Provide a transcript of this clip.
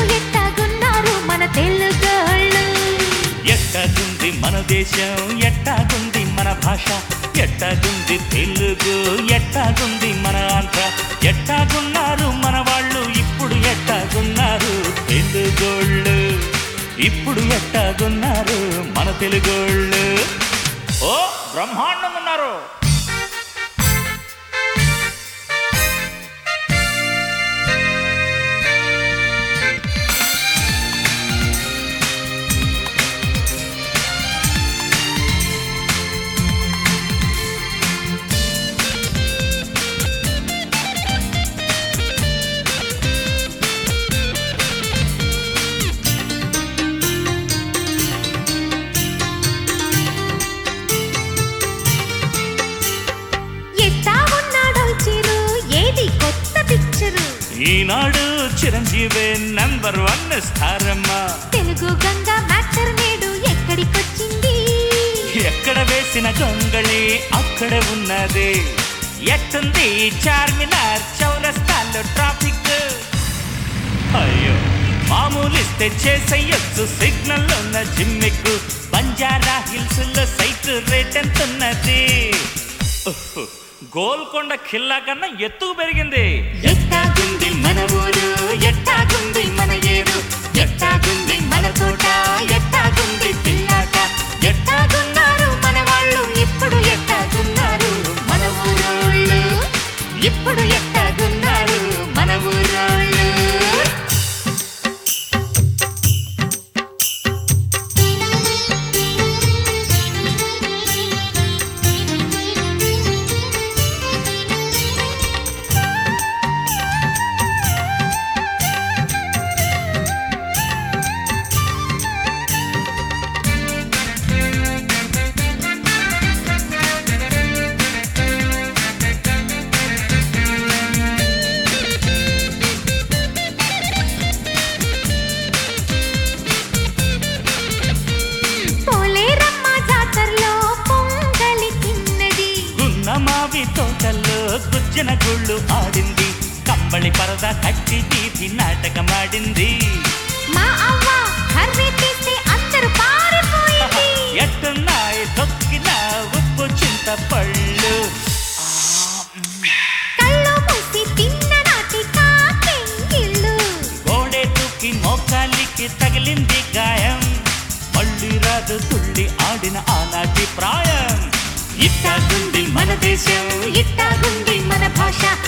ఎట్టాగున్నారు మన తెలుగోళ్ళు. ఎట్టాగుంది మన దేశం, ఎట్టాగుంది మన భాష, ఎట్టాగుంది తెలుగు, ఎట్టాగుంది మన ఆంధ్ర, ఎట్టాగున్నారు మన వాళ్ళు, ఇప్పుడు ఎట్టాగున్నారు తెలుగోళ్ళు, ఇప్పుడు ఎట్టాగున్నారు మన తెలుగోళ్ళు. ఓ బ్రహ్మాండం ఉన్నారు. ఈనాడు చిరంజీవి నంబర్ 1 స్థారమ్మా. తెలుగు గంగ మ్యాటర్ నేడు ఎక్కడికొచ్చింది, ఎక్కడ వేసిన గొంగళి అక్కడ ఉన్నది. ఎట్టుంది చార్మినార్ చౌరస్తాలో ట్రాఫిక్, అయ్యో మామూలిస్తే చేసేయొచ్చు సిగ్నల్ ఉన్న జిమ్మిక్. బంజారా హిల్స్ లో సైట్ రేట్ ఎంతున్నది, గోల్కొండ ఖిల్లా కన్నా ఎత్తుకు పెరిగింది. ఎట్టాగుంది మన ఊరు, ఎట్టాగుంది మన ఏరు, ఎట్టాగుంది మన తోట, ఎట్టాగుంది పిల్లాట, ఎట్టాగున్నారు మన వాళ్ళు, ఇప్పుడు ఎట్టాగున్నారు మన ఊరోళ్ళు, ఇప్పుడు ఎట్టాగున్నారు మన ఊరోళ్ళు. మావి తోటల్లో గుజ్జన గుళ్ళు ఆడింది, కంబళి పరద కట్టి తీపి నాటకమాడింది. మా అవ్వ కర్రీ తీస్తే అందరూ పారిపోయింది. ఎట్టున్నాయి తొక్కిన ఉప్పు చింతపళ్ళు, కళ్ళు మూసి తిన్న నాటి కాకెంగిళ్ళు, గోడె తూకి మోకాలికి తగిలింది గాయం, మళ్ళీ రాదు తుళ్ళి ఆడిన ఆనాటి ప్రాయం. ఇట్టాగుంది మన దేశం, ఇట్టాగుంది మన భాష,